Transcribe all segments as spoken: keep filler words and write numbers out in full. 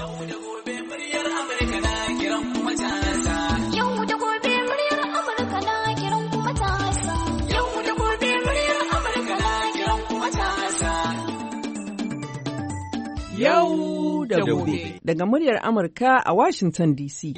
Yau da gobe muryar Amurka na kiran kuma matasa. Yau da gobe muryar Amurka na kiran kuma matasa. Yau da gobe muryar Amurka na kiran kuma matasa. Yau da gobe. Daga muryar Amurka a Washington D C.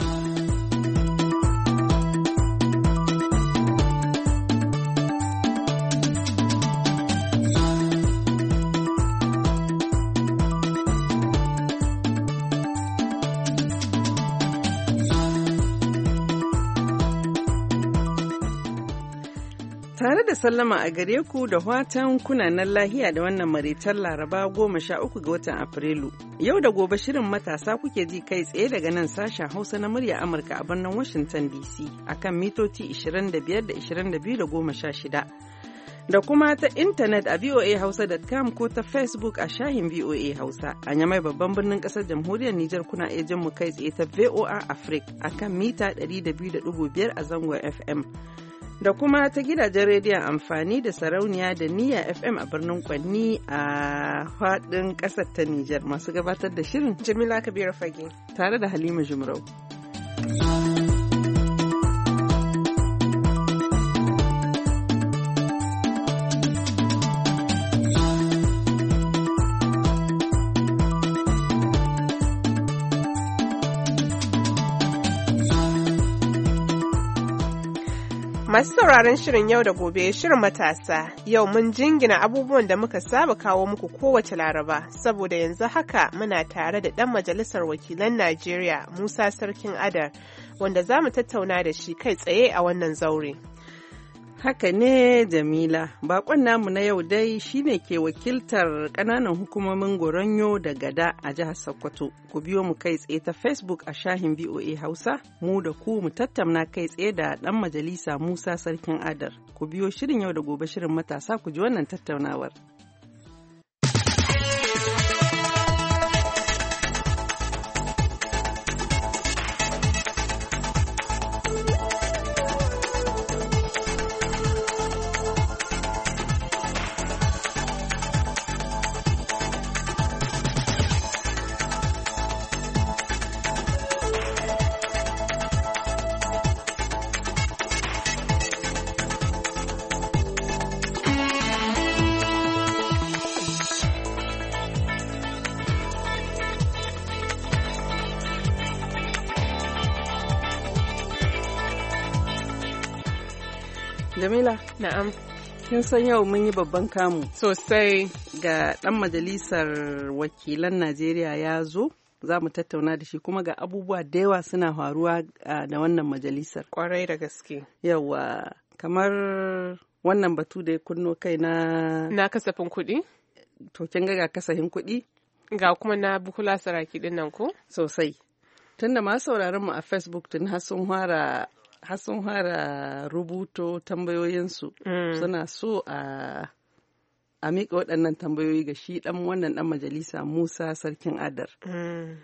Tare da sallama a gare ku da watan kunanan lahiya da wannan maritar Laraba goma sha uku ga watan Afrilu. Yau da gobe shirin matasa kuke ji kai tsaye daga nan sashen Hausa na murya Amurka a birnin Washington D C akan mitoci ishirin da biyar da ishirin da biyu da goma sha shida. Da kuma ta intanet a voa hausa dot com ko ta Facebook a shahin V O A Hausa. A Yamai babban birnin kasar jamhuriyar Nijar kuna iya jin mu kai tsaye ta V O A Africa akan mita ɗari da biyu da ɗigo biyar a zangon F M. Da kuma ta gidajen rediyon amfani da sarauniya da niyya F M a birnin Kwanni a faɗin ƙasar ta Nijar masu gabatar da shirin Jamila Kabiru Fage tare da Halima Jumrau. Masu sauraron shirin yau da gobe shirin matasa yau mun jingina abubuwan da muka saba kawo muku kowace laraba saboda yanzu haka muna tare da ɗan majalisar wakilan Najeriya Musa Sarkin Adar wanda za mu tattauna da shi kai tsaye a wannan zaure. Haka ne Jamila, bakon namu na yau dai shine ke wakiltar ƙananan hukumomin Goronyo da Gada a jihar Sokoto. Ku biyo mu kai tsaye ta Facebook a shahin V O A Hausa, mu da ku mu tattauna kai tsaye da ɗan majalisa Musa Sarkin Adar. Ku biyo shirin yau da gobe shirin matasa ku ji wannan tattaunawar. Jamila? Na'am. Kin san yau mun yi babban kamu. Sosai. Ga ɗan majalisar wakilan Najeriya ya zo, za mu tattauna da shi kuma ga abubuwa da yawa suna faruwa da wannan majalisar. Kwarai da gaske. Yawa, kamar wannan batu da ya kunno kai na... Na kasafin kuɗi? To, kin ga ga kasafin kuɗi? Ga kuma na Bukula Saraki ɗin nan ko? Sosai. Tunda masu sauraron mu a Facebook tun har sun fara har sun fara rubuto tambayoyinsu mm. suna so a a miƙa waɗannan tambayoyi ga shi ɗan wannan ɗan majalisa Musa Sarkin Adar. Mm.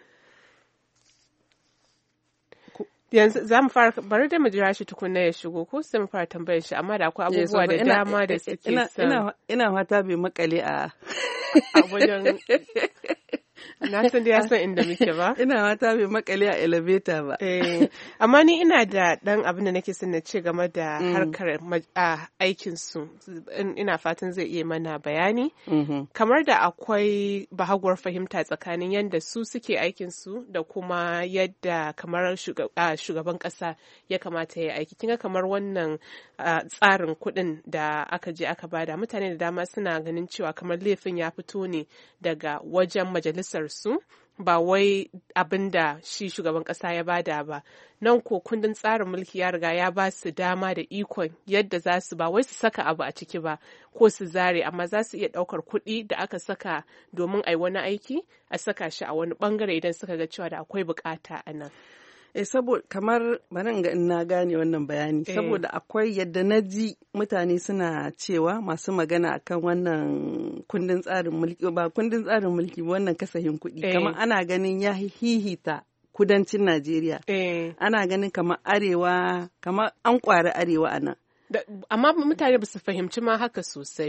Yanzu za mu fara bari da mu jira shi tukunna ya shigo ko sai mu fara tambayar shi amma da akwai abubuwa da dama da suke son. Ina ina fata bai makale a a wajen na san da ya san inda muke ba. Ina mata bai makale a elevator ba. Eh, amma ni ina da ɗan abin da nake son na ce game da mm. harkar aikin su. Ina fatan zai iya mana bayani. Mm-hmm. Kamar da akwai bahaguwar fahimta tsakanin yadda su suke aikin su da kuma yadda kamar shugaban ƙasa ya kamata ya aiki. Kinga kamar wannan tsarin kuɗin da aka je aka bada mutane da dama suna ganin cewa kamar laifin ya fito ne daga wajen majalisar su ba wai abin da shi shugaban ƙasa ya bada ba. Nan ko kundin tsarin mulki ya riga ya ba su dama da ikon yadda za su ba wai su saka abu a ciki ba ko su zare amma za su iya ɗaukar kuɗi da aka saka domin a yi wani aiki a saka shi a wani ɓangare idan suka ga cewa da akwai bukata a nan. Eh, saboda kamar bari ga in na gane wannan bayani eh. Saboda akwai yadda na ji mutane suna cewa masu magana akan wannan kundin tsarin mulki ba kundin tsarin mulki ba wannan kasafin kuɗi eh. Kamar ana ganin ya hihita kudancin Najeriya eh. Ana ganin kamar arewa kamar an kwari arewa a nan. Amma mutane ba su fahimci ma haka sosai ba.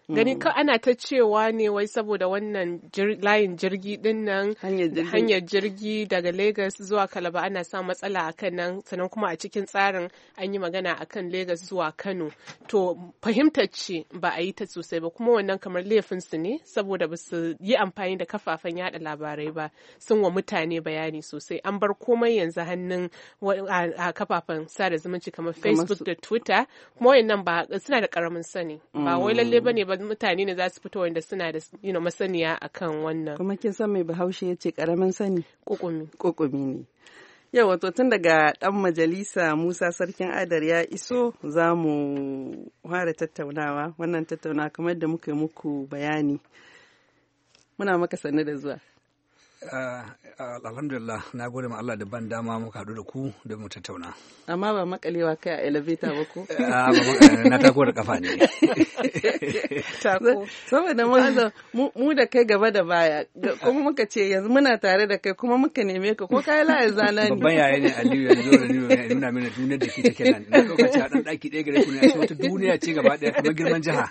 Gani ka ana ta cewa ne wai saboda wannan layin jirgi din nan hanyar jirgi daga Lagos zuwa Calabar ana sa matsala akan nan, sannan kuma a cikin tsarin an yi magana akan Lagos zuwa Kano. To fahimtar ce ba a yi ta sosai ba, kuma wannan kamar laifin su ne saboda ba su yi amfani da kafafen yada labarai ba, sun wa mutane bayani sosai. An bar komai yanzu hannun a kafafen sada zumunci kamar Facebook da Twitter, kuma wayannan ba suna da karamin sani, ba wai lalle bane ba mutane ne za su fito wanda suna da you know, masaniya akan wannan. Kuma kin san mai Bahaushe ya ce karamin sani kukumi kukumi ne. Yau wato tun daga dan majalisa Musa Sarkin Adar ya iso, za mu fara tattaunawa. Wannan tattaunawa kamar da muka yi muku bayani, muna maka sanne da zuwa. Uh, uh, alhamdulillah, na gode ma Allah da ban dama muka haɗu da ku da mu tattauna. Amma ba makalewa kai a elevator ba ko? Uh, na tako da kafa ne. Tako. Saboda mu da kai gaba da baya, kuma muka ce yanzu muna tare da kai kuma muka neme ka ko kai layar zana ne. Babban yaya ne Aliyu yanzu da Aliyu ya nuna mana duniyar da ke take nan. Na lokaci a ɗan ɗaki ɗaya gare ku ne a wata duniya ce gaba ɗaya kamar girman jiha.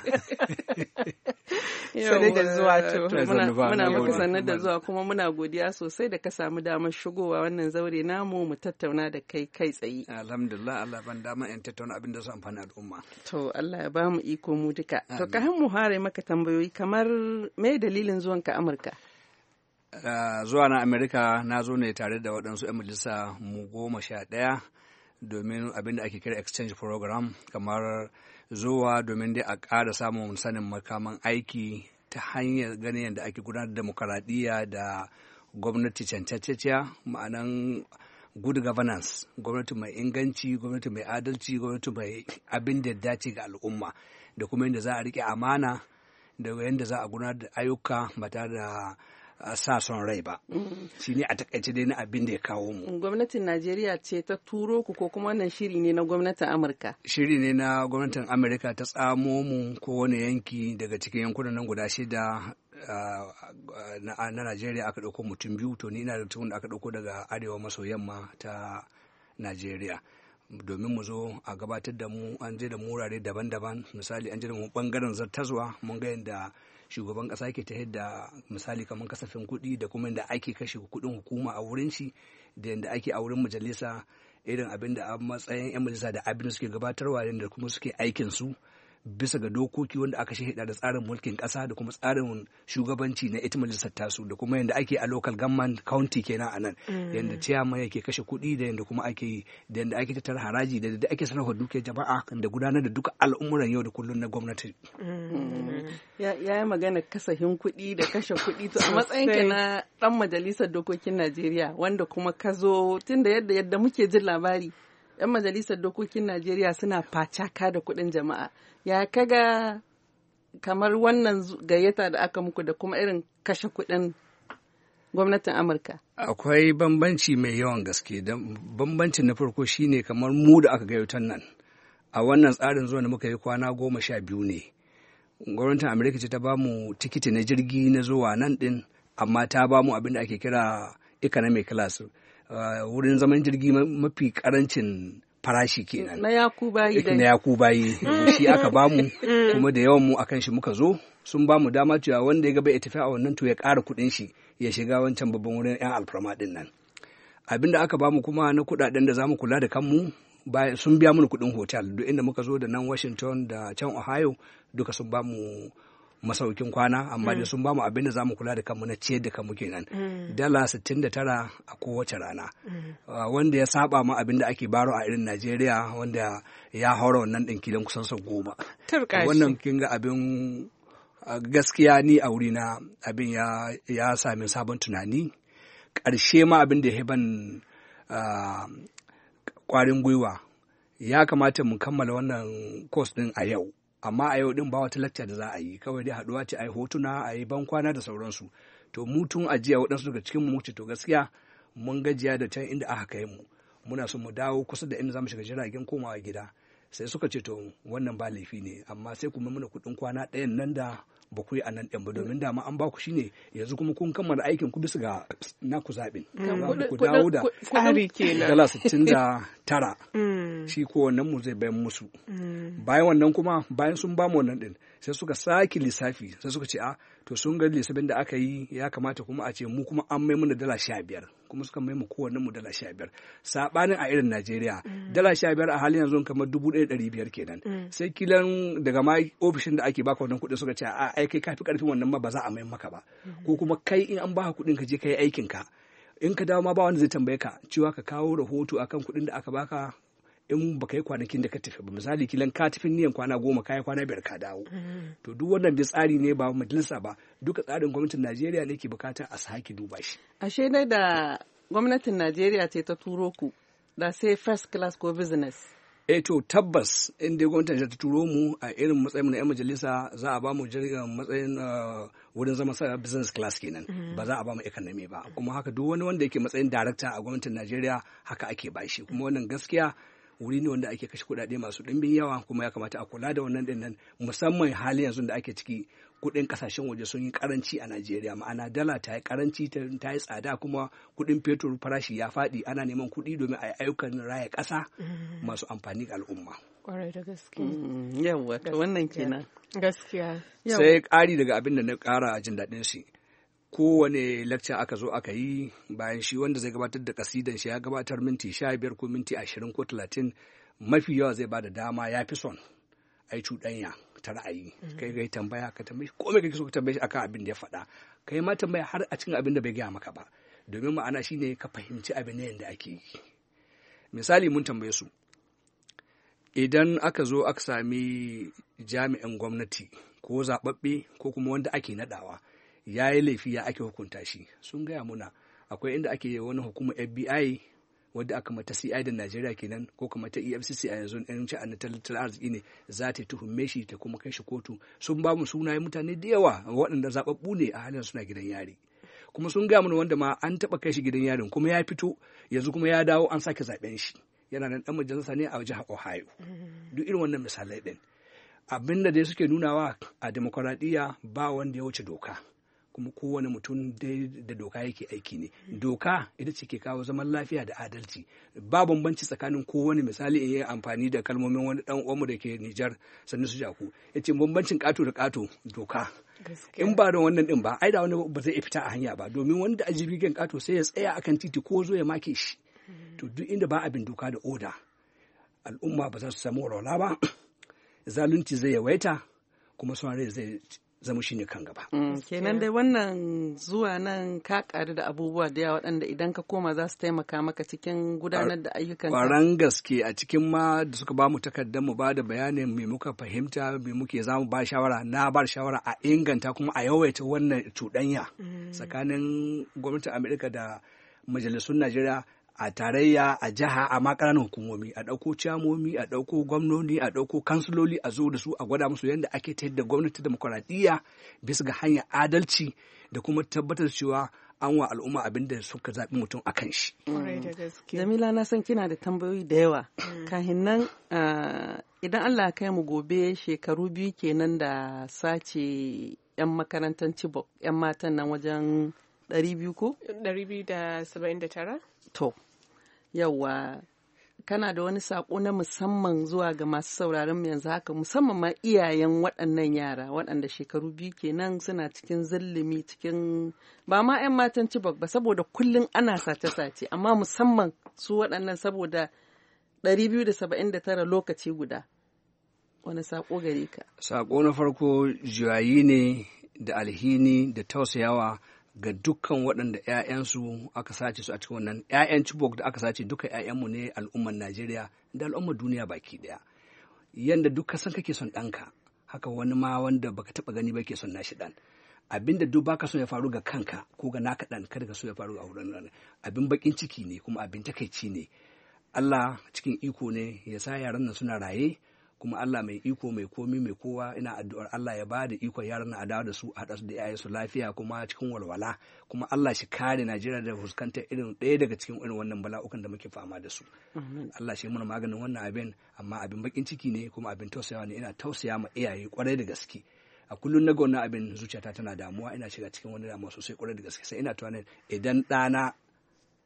Sanne da zuwa to. Muna maka sanne da zuwa kuma muna godiya sosai da ka samu damar shigowa wannan zaure namu mu tattauna da kai kai tsaye. Alhamdulillah, Allah ban dama in tattauna abin da su amfani al'umma. To Allah ya ba mu iko mu duka. To ka han mu hare maka tambayoyi kamar me dalilin zuwan ka Amurka? Uh, zuwa na Amerika na zo ne tare da waɗansu 'yan majalisa mu goma sha ɗaya domin abin da ake kira exchange program, kamar zuwa domin dai a ƙara samun sanin makaman aiki ta hanyar ganin yadda ake gudanar da demokaradiyya da gwamnati cancacciya, ma'anan good governance, gwamnati mai inganci, gwamnati mai adalci, gwamnati mai abin da dace ga al'umma, da kuma yadda za a riƙe amana da yadda za a gudanar da ayyuka ba tare da sa son rai ba. Shi ne a takaice dai na abin da ya kawo mu. Gwamnatin Najeriya ce ta turo ku ko kuma wannan shiri ne na gwamnatin Amurka? Shiri ne na gwamnatin Amurka ta tsamo mu kowane yanki daga cikin yankunan nan guda shida na Najeriya aka ɗauko mutum biyu, to ni ina da mutum da aka ɗauko daga arewa maso yamma ta Najeriya. Domin mu zo a gabatar da mu, an je da mu wurare daban-daban, misali an je da mu bangaren zartaswa, mun ga yadda shugaban ƙasa ke ta yadda misali kamar kasafin kuɗi da kuma yadda ake kashe kuɗin hukuma a wurin shi, da yadda ake a wurin majalisa, irin abin da a matsayin 'yan majalisa da abin da suke gabatarwa da kuma suke aikin su bisa ga dokoki wanda aka shahida da tsarin mulkin ƙasa da kuma tsarin shugabanci na ita majalisar tasu, da kuma yadda ake a local government county kenan a nan, yadda chairman yake kashe kuɗi da yadda kuma ake da yadda ake tattara haraji da yadda ake sarrafa dukiyar jama'a da gudanar da duka al'umuran yau da kullum na gwamnati. Ya yi magana kasafin kuɗi da kashe kuɗi, to a matsayinka na ɗan majalisar dokokin Najeriya wanda kuma ka zo tun da yadda yadda muke jin labari 'yan majalisar dokokin Najeriya suna facaka da kuɗin jama'a. Ya kaga kamar wannan gayyata da aka muku da kuma irin kashe kuɗin gwamnatin Amurka? Akwai bambanci mai yawan gaske. Bambancin na farko shine kamar mu da aka gayyatar nan. A wannan tsarin zuwa da muka yi kwana goma sha biyu ne. Gwamnatin Amurka ce ta ba mu tikiti na jirgi na zuwa nan ɗin, amma ta ba mu abin da ake kira economic class. Uh, wurin zaman jirgi mafi karancin farashi kenan. Na yaku bayi dai. Na yaku bayi. Shi aka bamu kuma da yawan mu akan shi muka zo. Sun bamu dama cewa wanda ya ga bai tafi a wannan to ya ƙara kuɗin shi ya shiga wancan babban wurin 'yan alfarma ɗin nan. Abin da aka bamu kuma na kuɗaɗen da zamu kula da kanmu sun biya mana kuɗin hotel duk inda muka zo da nan Washington da can Ohio duka sun bamu masaukin kwana, amma da sun bamu abin da za mu kula da kanmu na ciyar da kanmu kenan. Dala sittin da tara a kowace rana. Uh, wanda ya saba ma abin da ake baro a irin Najeriya, wanda ya haura wannan ɗin kilan kusan sau goma. Wannan kin ga abin uh, gaskiya ni a wuri na abin ya, ya sami sabon tunani. Ƙarshe ma abin da ya ban uh, ƙwarin gwiwa, ya kamata mu kammala wannan course ɗin a yau. Amma a yau din ba wata lacca da za a yi, kawai dai haduwa ce a yi hotuna, a yi bankwana da sauransu. To mu tun ajiya waɗansu daga cikin mu wuce, to gaskiya mun gajiya da can inda aka kai mu, muna so mu dawo kusa da inda za mu shiga jiragen komawa gida. Sai suka ce to wannan ba laifi ne, amma sai kuma muna kuɗin kwana ɗayan nan da ba ku yi a nan ɗin ba, domin dama an ba ku shi ne yanzu kuma kun kammala aikin ku bisa ga naku zaɓin. Ku dawo da dala sittin da tara shi ko wannan mu zai bayan musu bayan wannan kuma bayan sun ba mu wannan din sai suka saki lissafi sai suka ce a to sun ga lissafin da aka yi ya kamata kuma a ce mu kuma an mai mana dala sha biyar kuma suka mai mu kowanne mu dala sha biyar sabanin a irin Najeriya dala sha biyar a halin yanzu kamar dubu ɗaya ɗari biyar kenan sai kilan daga ma ofishin da ake baka wannan kuɗin suka ce a ai kai kafi karfin wannan ma ba za a mai maka ba ko kuma kai in an baka kuɗin ka je kai aikin ka in ka dawo ma ba wanda zai tambaye ka cewa ka kawo rahoto akan kuɗin da aka baka in baka yi kwanakin da ka tafi ba misali kilan ka tafi niyan kwana goma ka yi kwana biyar ka dawo to duk wannan da tsari ne ba majalisa ba duka tsarin gwamnatin Najeriya ne ke bukata a sake duba shi ashe dai da gwamnatin Najeriya ce ta turo ku da sai first class ko business eh to tabbas in dai gwamnatin ta turo mu a irin matsayin na yan majalisa za a ba mu jirgin matsayin wurin zama sa business class kenan ba za a ba mu economy ba kuma haka duk wani wanda yake matsayin director a gwamnatin Najeriya haka ake bashi kuma wannan gaskiya wuri ne wanda ake kashe kuɗaɗe masu ɗimbin yawa kuma ya kamata a kula da wannan dinnan musamman halin yanzu da ake ciki kuɗin ƙasashen waje sun yi karanci a Najeriya ma'ana dala ta yi karanci ta yi tsada kuma kuɗin fetur farashi ya faɗi ana neman kuɗi domin a yi ayyukan raya ƙasa masu amfani ga al'umma. Kwarai da gaske. Yawwa to wannan kenan. Gaskiya. Sai ƙari daga abin da na ƙara jin daɗin shi. Kowane lecture aka zo aka yi bayan shi wanda zai gabatar da kasidan shi ya gabatar minti sha biyar ko minti ashirin ko talatin mafi yawa zai bada dama ya fi son a yi cuɗanya ta ra'ayi kai kai tambaya ka tambaye ko me kake so ka tambaye shi akan abin da ya faɗa kai ma tambaya har a cikin abin da bai gaya maka ba domin ma'ana shine ka fahimci abin ne yanda ake yi misali mun tambaye su idan aka zo aka sami jami'an gwamnati ko zaɓaɓɓe ko kuma wanda ake naɗawa ya yi laifi ya ake hukunta shi sun gaya muna akwai inda ake wani hukumar F B I wadda aka mata C I da Najeriya kenan ko kuma ta E F C C a yanzu ɗan sha'anin tattalin arziki ne za ta tuhume shi ta kuma kai shi kotu sun ba mu sunayen mutane da yawa waɗanda zaɓaɓɓu ne a halin suna gidan yari kuma sun gaya mana wanda ma an taɓa kai shi gidan yarin kuma ya fito yanzu kuma ya dawo an sake zaɓen shi yana nan ɗan majalisa ne a jihar Ohio duk irin wannan misalai ɗin abin da dai suke nunawa a demokuraɗiyya ba wanda ya wuce doka kuma kowane mutum da doka yake aiki ne doka ita ce ke kawo zaman lafiya da adalci ba bambanci tsakanin kowane misali in yi amfani da kalmomin wani dan uwanmu da ke Nijar sannu su jaku yace bambancin kato da kato doka in ba da wannan din ba ai da wani ba zai fita a hanya ba domin wanda a jirgin kato sai ya tsaya akan titi ko zo ya make shi to duk inda ba abin doka da oda al'umma ba za su samu walwala ba zalunci zai yawaita kuma son rai zai zama shi ne kan gaba. Kenan dai wannan zuwa nan ka ƙari da abubuwa da yawa waɗanda idan ka koma za su taimaka maka cikin gudanar da ayyukan ka. Ƙwaran gaske a cikin ma da suka ba mu takardar mu ba da bayanin me muka fahimta me muke za mu ba shawara na ba shawara a inganta kuma a yawaita wannan cuɗanya tsakanin gwamnatin Amerika da majalisun Najeriya a tarayya a jiha a makaranin hukumomi a ɗauko ciyamomi a ɗauko gwamnoni a ɗauko kansiloli a zo da su a gwada musu yadda ake ta yadda gwamnati demokuraɗiyya bisa ga hanyar adalci da kuma tabbatar cewa an wa al'umma abin da suka zaɓi mutum a kan shi. Jamila na san kina da tambayoyi da yawa. Kahin nan idan Allah kai mu gobe shekaru biyu kenan da sace 'yan makarantar Chibok 'yan matan nan wajen ɗari biyu ko? ɗari biyu da saba'in da tara. To, yawa kana da wani saƙo na musamman zuwa ga masu sauraron mu yanzu haka musamman ma iyayen waɗannan yara waɗanda shekaru biyu kenan suna cikin zillimi cikin ba ma 'yan matan Chibok ba saboda kullum ana sace-sace amma musamman su waɗannan saboda ɗari biyu da saba'in da tara lokaci guda. Wani saƙo gare ka? Saƙo na farko juyayi ne da alhini da tausayawa ga dukkan waɗanda 'ya'yansu aka sace su a cikin wannan 'ya'yan Chibok da aka sace duka 'ya'yanmu ne al'ummar Najeriya da al'ummar duniya baki ɗaya. Yanda duk ka san kake son ɗanka haka wani ma wanda baka taɓa gani ba ke son nashi ɗan. Abinda duk baka son ya faru ga kanka ko ga naka ɗan kada ka so ya faru a wurin abin bakin ciki ne kuma abin takaici ne. Allah cikin iko ne ya sa yaran nan suna raye kuma Allah mai iko mai komi mai kowa ina addu'ar Allah ya bada ikon yaran na adawa da su a haɗa su da yayin su lafiya kuma cikin walwala kuma Allah shi kare Najeriya da fuskantar irin ɗaya daga cikin irin wannan bala'ukan da muke fama da su. Allah shi muna maganin wannan abin amma abin bakin ciki ne kuma abin tausayawa ne ina tausaya ma iyaye kwarai da gaske. A kullum na ga wannan abin zuciyata tana damuwa ina shiga cikin wani damuwa sosai kwarai da gaske sai ina tunanin idan ɗana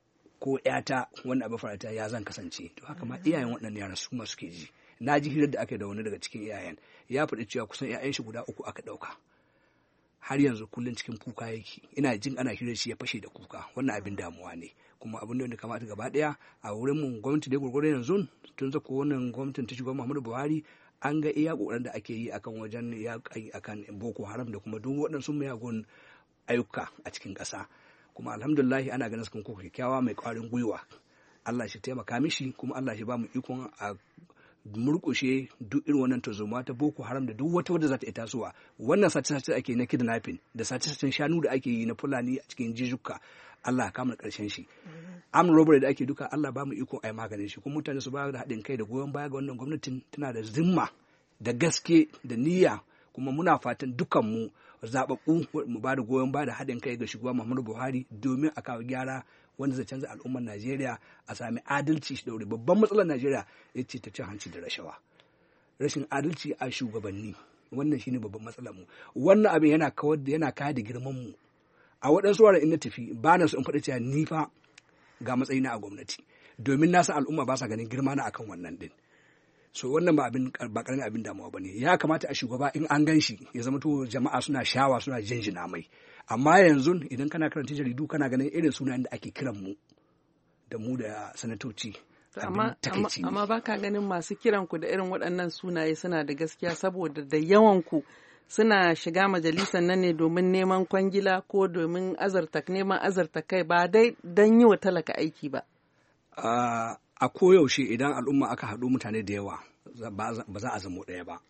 ko ƴata wannan abu farata ya zan kasance. To haka ma iyayen waɗannan yaran su ma suke ji. Na ji hirar da aka yi da wani daga cikin iyayen ya faɗi cewa kusan ƴaƴan shi guda uku aka ɗauka. Har yanzu kullum cikin kuka yake, ina jin ana hirar shi ya fashe da kuka. Wannan abin damuwa ne, kuma abin da kamata gaba ɗaya a wurin mu gwamnati da gurgurar yanzu tun zako wannan gwamnatin ta shugaban Muhammadu Buhari an ga iya kokarin da ake yi akan wajen ya akan Boko Haram da kuma duk waɗansu miyagun ayyuka a cikin ƙasa. Kuma alhamdulillah ana ganin sun kuka kyakkyawa mai ƙwarin gwiwa. Allah shi taimaka mishi, kuma Allah shi ba mu ikon a murkushe duk irin wannan tazoma ta Boko Haram da duk wata wadda za ta iya tasowa. Wannan sace-sace ake na kidnapping da sace-sacen shanu da ake yi na Fulani a cikin jijuka, Allah kama ƙarshen shi. Armed robbery da ake duka, Allah ba mu iko a yi maganin shi. Kuma mutane su ba da haɗin kai da goyon baya ga wannan gwamnatin, tana da zimma da gaske da niyya, kuma muna fatan dukanmu zaɓaɓɓu mu ba da goyon baya da haɗin kai ga shugaban Muhammadu Buhari domin a kawo gyara wanda zai canza al'ummar Najeriya, a sami adalci shi daure. Babban matsalar Najeriya ya ce ta cin hanci da rashawa, rashin adalci a shugabanni. Wannan shine babban matsalar mu. Wannan abin yana kawar da yana kaya da girman mu. A waɗansu wuraren in na tafi ba na so in faɗi cewa ni fa ga matsayina a gwamnati, domin na san al'umma ba sa ganin girma na akan wannan din. So wannan ba abin ba karamin abin damuwa bane. Ya kamata a shugaba in an gan shi ya zama to jama'a suna shawa suna jinjina mai. Amma yanzu idan kana karanta jaridu kana ganin irin sunayen da ake kiran mu da mu da sanatoci. Amma amma ba ka ganin masu kiran ku da irin waɗannan sunaye suna da gaskiya, saboda da yawan ku suna shiga majalisar nan ne domin neman kwangila ko domin azarta neman azarta kai, ba dai don yi wa talaka aiki ba. A koyaushe idan al'umma aka haɗu mutane da yawa ba za a zamo ɗaya ba.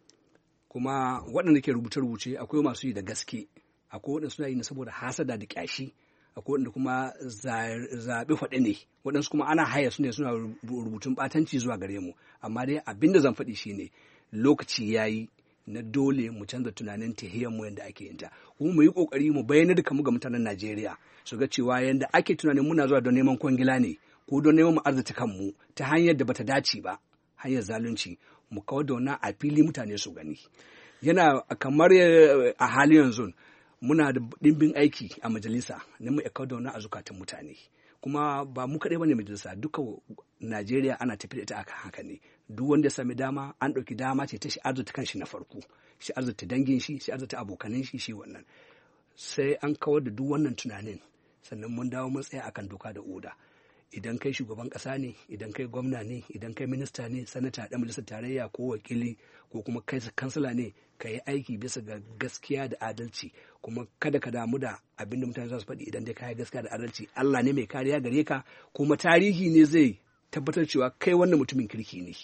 Kuma waɗanda ke rubuce-rubuce akwai masu yi da gaske, akwai waɗanda suna yi ne saboda hasada da ƙyashi, akwai waɗanda kuma zaɓi faɗi ne, waɗansu kuma ana haya su ne suna rubutun ɓatanci zuwa gare mu. Amma dai abin da zan faɗi shi ne lokaci ya yi na dole mu canza tunanin tahiyar mu yadda ake yinta, kuma mu yi ƙoƙari mu bayyana da kamu ga mutanen Najeriya su ga cewa yadda ake tunanin muna zuwa don neman kwangila ne ko don neman mu arziki kanmu ta hanyar da bata dace ba, hanyar zalunci, mu kawar da wannan a fili mutane su gani. Yana kamar a halin yanzu muna da ɗimbin aiki a majalisa na mu kawar da wannan a zukatan mutane, kuma ba mu kaɗai bane majalisa, duka Najeriya ana tafi da ita aka haka ne. Duk wanda ya sami dama an ɗauki dama ce ta shi arzuta kanshi na farko, shi arzuta dangin shi, shi arzuta abokanin shi, shi wannan. Sai an kawar da duk wannan tunanin sannan mun dawo mun tsaya akan doka da oda. Idan kai shugaban ƙasa ne, idan kai gwamna ne, idan kai minista ne, sanata, ɗan majalisar tarayya ko wakili ko kuma kai kansila ne, ka yi aiki bisa ga gaskiya da adalci, kuma kada ka damu da abin da mutane za su faɗi. Idan dai ka yi gaskiya da adalci, Allah ne mai kariya gare ka, kuma tarihi ne zai tabbatar cewa kai wannan mutumin kirki ne.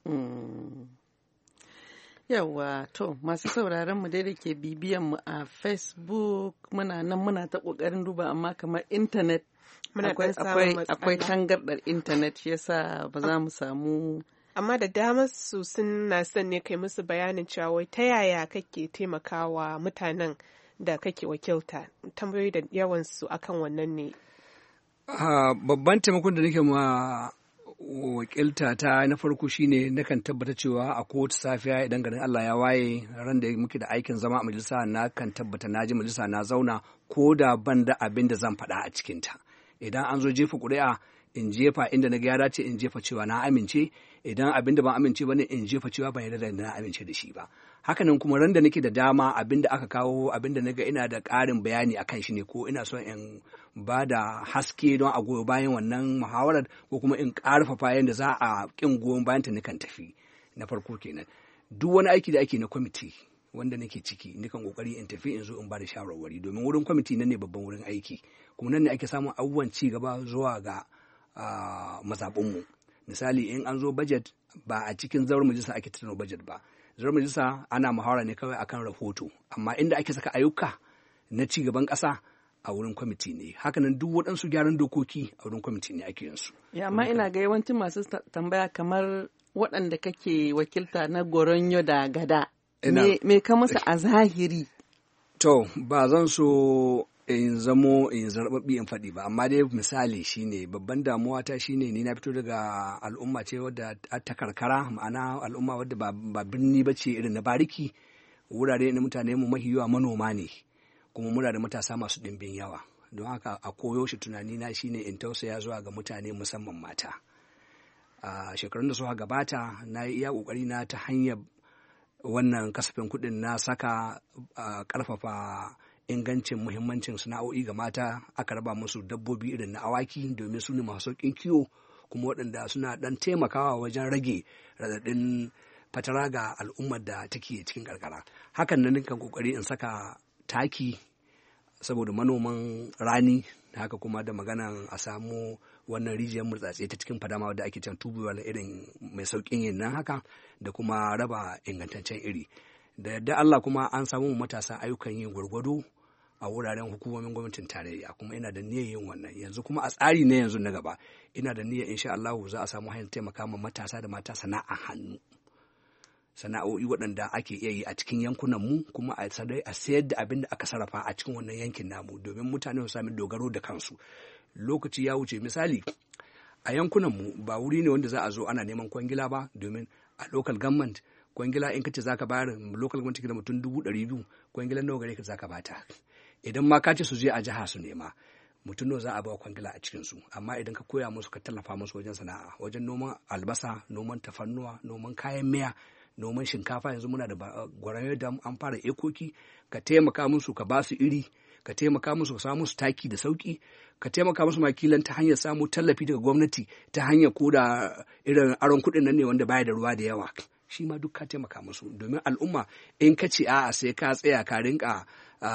Yawa, to masu sauraron mu dai da ke bibiyan mu a Facebook muna nan muna ta ƙoƙarin duba, amma kamar intanet akwai tangardar intanet, shi yasa ba za mu samu. Amma da damar su suna son ne kai musu bayanin cewa ta yaya kake taimakawa mutanen da kake wakilta. Tambayoyi da yawan su akan wannan ne. Babban taimakon da nake ma wakilta ta na farko shine nakan tabbata cewa a kowace safiya idan garin Allah ya waye, ran da muke da aikin zama a majalisa, na kan tabbata na ji majalisa na zauna ko da ban da abin da zan faɗa a cikinta. Idan an zo jefa ƙuri'a, in jefa inda na ga ya dace, in jefa cewa na amince. Idan abin da ban amince ba ne, in jefa cewa ban yarda da na amince da shi ba. Hakanan kuma ran da nake da dama, abin da aka kawo, abin da na ga ina da ƙarin bayani akan shi ne, ko ina son in ba da haske don a goyo bayan wannan muhawarar, ko kuma in ƙarfafa yadda za a ƙin goyon bayanta, nikan tafi. Na farko kenan. Duk wani aiki da ake na kwamiti wanda nake ciki, nikan kokari in tafi in zo in ba da shawarwari, domin wurin kwamiti nan ne babban wurin aiki, kuma nan ne ake samun abubuwan ci gaba zuwa ga mazaɓunmu. Misali, in an zo budget, ba a cikin zauren majalisa ake tattauna budget ba. Zauren majalisa ana muhawara ne kawai akan rahoto, amma inda ake saka ayyuka na ci gaban ƙasa a wurin kwamiti ne. Hakanan duk waɗansu gyaran dokoki a wurin kwamiti ne ake yin su. Ya, amma ina ga yawancin masu tambaya kamar waɗanda kake wakilta na Goronyo da Gada. Me, me ka musu a zahiri? To, ba zan so in zamo in zarbabi in faɗi ba, amma dai misali shine babban damuwa ta shine ni na fito daga al'umma ce wadda ta karkara, ma'ana al'umma wadda ba, ba birni ba ce irin na bariki. Wurare na mutane mu mahi yawa manoma ne, kuma muna da matasa masu ɗimbin yawa. don haka a koyo shi tunani na shine in tausaya zuwa ga mutane musamman mata. A shekarun da suka gabata na yi iya ƙoƙari na ta hanyar wannan kasafin kuɗin na saka ƙarfafa ingancin muhimmancin sana'o'i ga mata, aka raba musu dabbobi irin na awaki domin su ne masu sauƙin kiwo kuma waɗanda suna ɗan taimakawa wajen rage raɗaɗin fatara ga al'ummar da take cikin karkara. Hakan nan ninkan ƙoƙari in saka taki saboda manoman rani, haka kuma da maganan a samu wannan rijiyar murtsatse ta cikin fadama da ake can tubuwar irin mai sauƙin yin nan haka, da kuma raba ingantaccen iri. Da yadda Allah kuma an samu matasa ayyukan yin gwargwado a wuraren hukumomin gwamnatin tarayya, kuma ina da niyyar yin wannan yanzu, kuma a tsari ne yanzu na gaba ina da niyyar insha Allah za a samu hanyar taimaka ma matasa da mata sana'a hannu, sana'o'i waɗanda ake iya yi a cikin yankunan mu, kuma a sayar da abin da aka sarrafa a cikin wannan yankin namu domin mutane su sami dogaro da kansu. Lokaci ya wuce, misali a yankunan mu ba wuri ne wanda za a zo ana neman kwangila ba, domin a local government kwangila in kace zaka bayar local government da mutum dubu ɗari biyu, kwangilan nawa gare ka zaka bata. Idan ma ka ce su je a jiha su nema, mutum nawa za a ba kwangila a cikin su. Amma idan ka koya musu, ka tallafa musu wajen sana'a, wajen noman albasa, noman tafannuwa, noman kayan miya, noman shinkafa, yanzu muna da gwaraye da an fara ekoki, ka taimaka musu, ka ba su iri, ka taimaka musu, ka samu musu taki da sauki, ka taimaka musu makilan ta hanyar samu tallafi daga gwamnati ta hanyar ko da irin aron kuɗin nan ne wanda baya da ruwa da yawa, shi ma duk ka taimaka musu. Domin al'umma in ka ce a'a sai ka tsaya ka rinka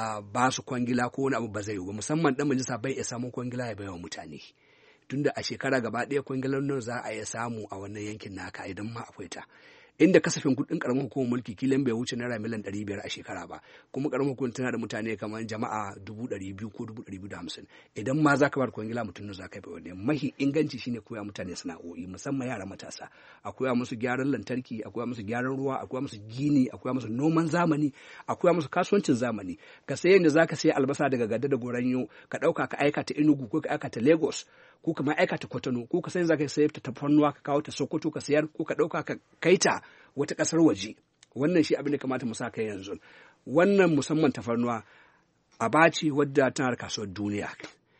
ba su kwangila ko wani abu ba zai yi ba, musamman dan majalisa bai iya samun kwangila ya bai wa mutane, tunda a shekara gaba ɗaya kwangilar nan za a iya samu a wannan yankin naka idan ma akwai ta. Inda kasafin kuɗin ƙaramin hukumar mulki kilan bai wuce naira miliyan ɗari biyar a shekara ba, kuma ƙaramin hukumar tana da mutane kamar jama'a dubu ɗari biyu ko dubu ɗari biyu da hamsin. Idan ma za ka bar kwangila mutum na za ka bai wani. Mahi inganci shine koya mutane sana'o'i, musamman yara matasa, a koya musu gyaran lantarki, a koya musu gyaran ruwa, a koya musu gini, a koya musu noman zamani, a koya musu kasuwancin zamani. Ka sayi yadda za ka sayi albasa daga Gada da Goranyo, ka ɗauka ka aika ta Enugu ko ka aika ta Lagos, ko ka ma aika ta Kotono, ko ka sayi za ka sayi ta tafarnuwa ka kawo ta Sokoto ka sayar, ko ka ɗauka ka kai ta wata ƙasar waje. Wannan shi abin da kamata mu sa kai yanzu. Wannan musamman tafarnuwa aba ce wadda tana da kasuwar duniya.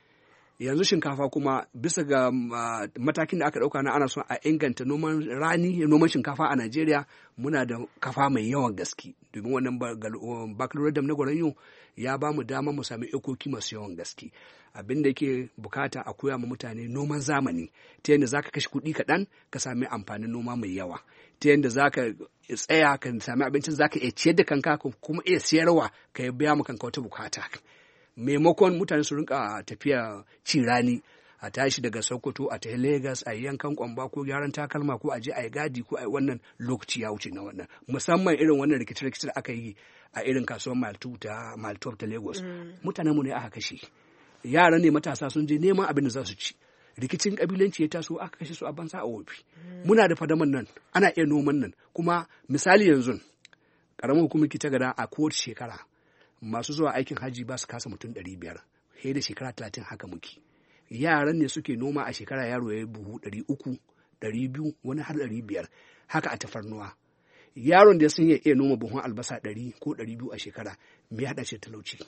Yanzu shinkafa kuma bisa ga uh, matakin da aka ɗauka na ana son a inganta noman rani, noman shinkafa a Najeriya, muna da kafa mai yawan gaske. Domin wannan baccalaureate dam na Gwaranyo ya ba mu dama mu sami ikoki masu yawan gaske. Abin da yake bukata a koya ma mutane noman zamani, ta yadda za ka kashe kuɗi kaɗan ka sami amfanin noma mai yawa, ta yadda za ka tsaya ka sami abincin za ka iya ciyar da kanka kuma iya siyarwa ka biya ma kanka wata bukata. Maimakon mutane su rinka tafiya ci rani, a tashi daga Sokoto a tafi Lagos a yankan kwamba ko gyaran takalma ko a je a yi gadi ko a yi wannan, lokaci ya wuce na wannan. Musamman irin wannan rikice-rikice da aka yi a irin kasuwar Maltu ta Maltu ta Lagos. Mutanen mu ne aka kashe. Yara ne matasa sun je neman abin da za su ci. Rikicin kabilanci ya taso aka kashe su a banza a wofi. Muna da fadaman nan, ana iya noman nan. Kuma misali yanzu ƙaramin hukumar ta Gada a kowace shekara masu zuwa aikin hajji ba su kasa mutum ɗari biyar, sai da shekara talatin haka muke. Yaran ne suke noma a shekara, yaro ya yi buhu ɗari uku, ɗari biyu, wani har ɗari biyar, haka a tafarnuwa. Yaron da sun iya noma buhun albasa ɗari ko ɗari biyu a shekara, me ya haɗa shi talauci?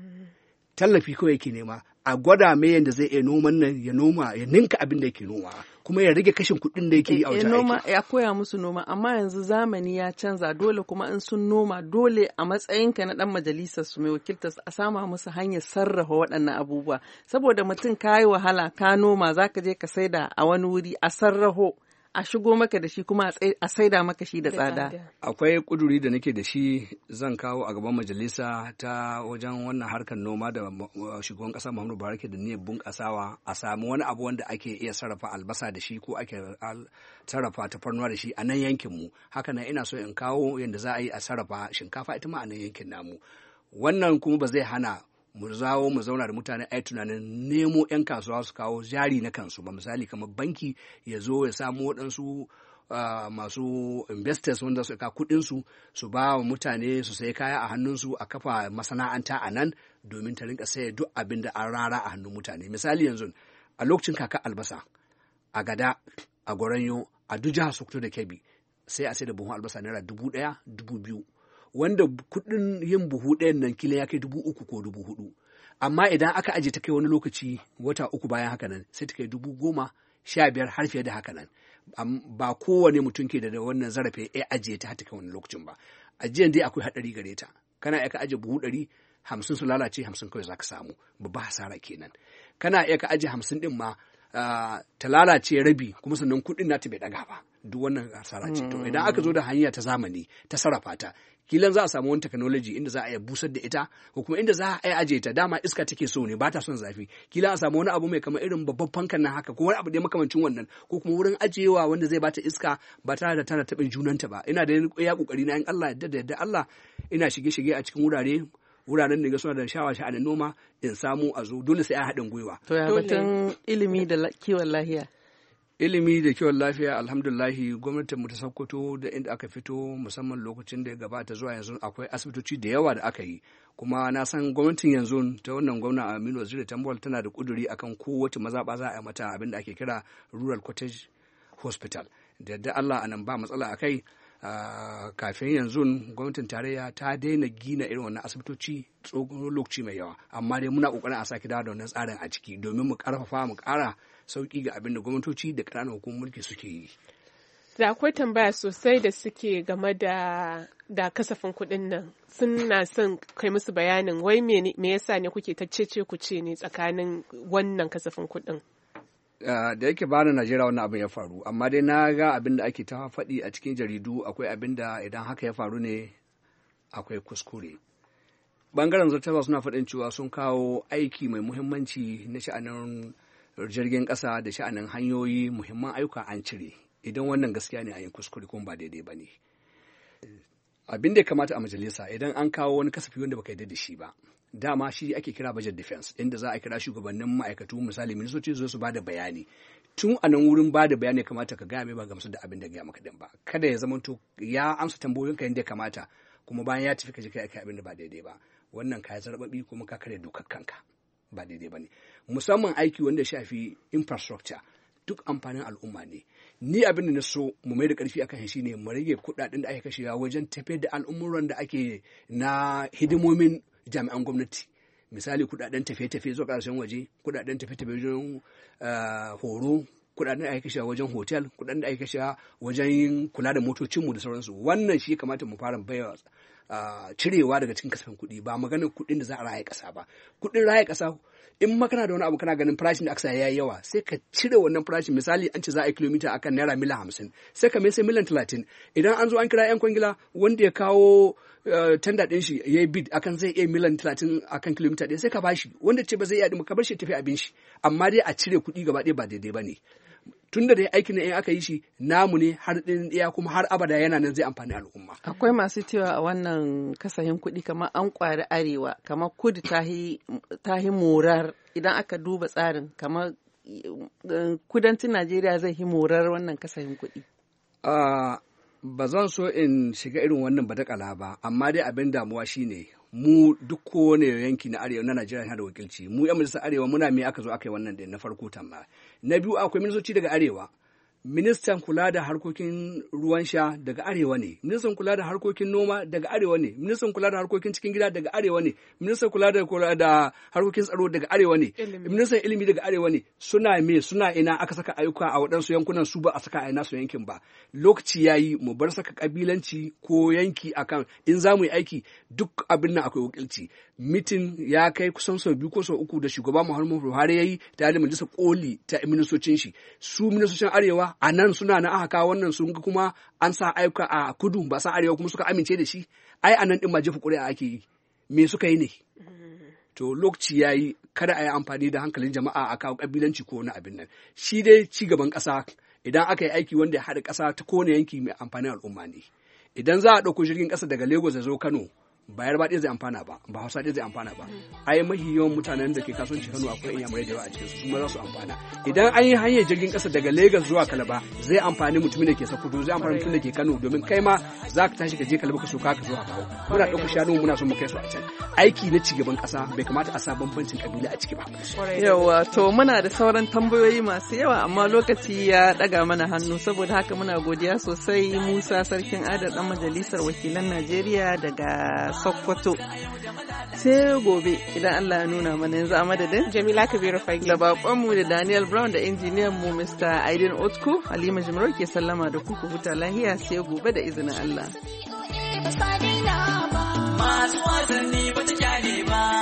Tallafi kawai yake nema, a gwada mai yadda zai iya noman nan, ya noma ya ninka abin da yake noma, kuma ya rage kashin kuɗin da yake yi a wajen aiki. Ya koya musu noma, amma yanzu zamani ya canza, dole kuma in sun noma dole a matsayinka na ɗan majalisar su mai wakiltar a sama musu hanyar sarrafa waɗannan abubuwa, saboda mutum ka yi wahala ka noma za ka je ka saida a wani wuri a sarraho, a shigo maka da shi kuma a saida maka shi da tsada. Akwai kuduri da nake da shi zan kawo a gaban majalisa ta wajen wannan harkar noma da shugaban kasa Muhammadu Buhari ke da niyyar bunƙasawa, a samu wani abu wanda ake iya sarrafa albasa da shi ko ake sarrafa tafarnuwa da shi a nan yankin mu. Haka nan ina so in kawo yadda za a yi a sarrafa shinkafa ita ma a nan yankin namu. Wannan kuma ba zai hana mu zawo mu zauna da mutane ai tunanin nemo 'yan kasuwa su kawo jari na kansu ba. Misali kamar banki ya zo ya samu waɗansu uh, masu investors wanda su ka kuɗinsu su ba wa mutane su sayi kaya a hannunsu, a kafa masana'anta a nan domin ta rinka saye duk abin da an rara a hannun mutane. Misali yanzu a lokacin kaka albasa a Gada, a Gwaranyo, a duk jihar Sokoto da Kebbi sai a sai da buhun albasa naira dubu ɗaya, dubu biyu, wanda kuɗin yin buhu ɗayan nan kila ya kai dubu uku ko dubu hudu. amma idan aka aje ta kai wani lokaci wata uku bayan haka nan sai ta kai dubu goma sha biyar har fiye da haka nan. Ba kowane mutum ke da wannan zarafi ya ajiye ta ta kai wani lokacin ba. Ajiyan dai akwai haɗari gare ta. Kana iya ka aje buhu ɗari hamsin su lalace hamsin kawai za ka samu, babba hasara kenan. Kana iya ka aje hamsin ɗin ma ta lalace rabi kuma sannan kuɗin nata bai ɗaga ba, duk wannan hasara ce. To idan aka zo da hanya ta zamani ta sarrafa ta, kilan za a samu wani technology inda za a iya busar da ita ko kuma inda za a iya aje ta, dama iska take so ne ba ta son zafi, kila a samu wani abu mai kamar irin babban fankan nan haka ko wani abu da makamancin wannan, ko kuma wurin ajiyewa wanda zai bata iska ba tare da tana taɓin junanta ba. Ina da ya kokari na in Allah yadda da yadda Allah ina shige-shige a cikin wurare wuraren da ga suna da shawa sha'anin noma in samu a zo, dole sai a haɗin gwiwa. To ya batun ilimi da kiwon lafiya? Ilimi da kiwon lafiya alhamdulahi gwamnatinmu ta Sokoto da inda aka fito musamman lokacin da ya gabata zuwa yanzu akwai asibitoci da yawa da aka yi, kuma na san gwamnatin yanzu ta wannan gwamna Aminu Waziri Tambol tana da kuduri akan kowace mazaɓa za a yi mata abin da ake kira Rural Cottage Hospital. Da yadda Allah anan ba matsala a kai. Uh, kafin yanzu gwamnatin tarayya ta daina gina irin wannan asibitoci tsohon lokaci mai yawa, amma dai muna kokarin a sake dawo da wannan tsarin a ciki domin mu karfafa mu kara sauki ga abin da gwamnatoci da ƙananan hukumar mulki suke yi. Da akwai tambaya sosai da suke game da da kasafin kuɗin nan, suna son kai musu bayanin wai me yasa ne kuke ta cece ku ce ne tsakanin wannan kasafin kuɗin. Uh, da yake bani Najeriya wannan abin ya faru, amma dai na ga abin da ake ta faɗi a cikin jaridu akwai abin da idan haka ya faru ne akwai kuskure. Bangaren zartarwa suna faɗin cewa sun kawo aiki mai muhimmanci na sha'anin jirgin ƙasa da sha'anin hanyoyi, muhimman ayyuka an cire. Idan wannan gaskiya ne a yin kuskure kuma ba daidai ba ne. Abin da ya kamata a majalisa idan an kawo wani kasafi wanda baka yarda da shi ba, dama shi ake kira budget defense, inda za a kira shugabannin ma'aikatu misali ministoci zo su ba da bayani. Tun a nan wurin ba da bayani kamata ka gaya mai ba gamsu da abin da gaya maka din ba, kada ya zama to ya amsa tambayoyinka yadda ya kamata kuma bayan ya tafi ka je kai abin da ba daidai ba, wannan ka yi zarbabi kuma ka kare dokar kanka, ba daidai ba ne. Musamman aiki wanda ya shafi infrastructure, duk amfanin al'umma ne. Ni abin da na so mu mai da ƙarfi akan shi ne mu rage kuɗaɗen da ake kashewa wajen tafiyar da al'umuran da ake na hidimomin jami'an gwamnati, misali kudaden tafiye-tafiye zuwa ƙarshen waje, kudaden tafiye-tafiye wajen horo, kudaden da ake kashewa wajen hotel, kudaden da ake kashewa wajen kula da motocinmu da sauransu. Wannan shi kamata mu fara baiwa cirewa daga cikin kasafin kuɗi, ba maganar kuɗin da za a raya ƙasa ba. Kuɗin raya ƙasa in ma kana da wani abu kana ganin farashin da aka sa yayi yawa, sai ka cire wannan farashin. Misali an ce za a yi kilomita akan naira miliyan hamsin, sai ka mai sai miliyan talatin. Idan an zo an kira yan kwangila wanda ya kawo tanda ɗin shi ya yi bid akan zai iya miliyan talatin akan kilomita ɗaya, sai ka bashi. Wanda ce ba zai iya ɗin ka bar shi tafi abin shi, amma dai a cire kuɗi gaba ɗaya ba daidai ba ne. Tun da dai aikin in aka yi shi namu ne har ɗin ɗaya kuma har abada yana nan zai amfani al'umma. Akwai masu cewa a wannan kasahin kuɗi kamar an ƙwari arewa, kamar kudu ta yi morar idan aka duba tsarin, kamar kudancin Najeriya zai yi morar wannan kasahin kuɗi. Ba zan so in shiga irin wannan badakala ba, amma dai abin damuwa shine mu duk kowane yanki na arewa na Najeriya yana da wakilci. Mu yan majalisar arewa muna me aka zo aka yi wannan din na farko tamma. Na biyu akwai ministoci daga arewa. Ministan kula da harkokin ruwan sha daga arewa ne, ministan kula da harkokin noma daga arewa ne, ministan kula da harkokin cikin gida daga arewa ne, ministan kula da kula da harkokin tsaro daga arewa ne, ministan ilimi daga arewa ne. Suna me suna ina aka saka ayyuka a waɗansu yankunan su ba a saka a ina su yankin ba. Lokaci yayi mu bar saka kabilanci ko yanki akan in za mu yi aiki duk abin nan akwai wakilci. Mitin ya kai kusan sau biyu ko sau uku da shugaba Muhammadu Buhari ya yi tare da majalisar koli ta ministocin shi. Su ministocin arewa a nan suna na aka kawo wannan sun ga kuma an sa ayyuka a kudu ba sa arewa kuma suka amince da shi. Ai a nan din ma jefa ƙuri'a ake yi. Me suka yi ne? To lokaci ya yi kada a yi amfani da hankalin jama'a a kawo ƙabilanci ko wani abin nan. Shi dai ci gaban ƙasa idan aka yi aiki wanda ya haɗa ƙasa ta kowane yanki mai amfanin al'umma ne. Idan za a ɗauko jirgin ƙasa daga Lagos ya zo Kano, ba Yarba ɗaya zai amfana ba, ba Hausa ɗaya zai amfana ba. Ai mahi yawan mutanen da ke kasuwanci Kano akwai inyamurai da yawa a cikin su, su ma za su amfana. Idan an yi hanyar jirgin ƙasa daga Lagos zuwa Kalaba, zai amfani mutumin da ke Sokoto, zai amfani mutumin da ke Kano, domin kai ma za ka tashi ka je Kalaba ka so ka zo ka kawo. Muna ɗauka shanu muna son mu kai su a can. Aiki na cigaban ƙasa bai kamata a sa bambancin kabila a ciki ba. Yawa, to muna da sauran tambayoyi masu yawa amma lokaci ya ɗaga mana hannu, saboda haka muna godiya sosai Musa Sarkin Adar ɗan majalisar wakilan Najeriya daga Sokoto. Sai gobe idan Allah ya nuna mana yanzu a madadin Jamila Kabiru Fage da babanmu da Daniel Brown da injiniyan mu Mister Aidin Otko, Halima Jimro ke sallama da ku ku huta lahiya sai gobe da izinin Allah. Masu wasanni ba ta kyale ba.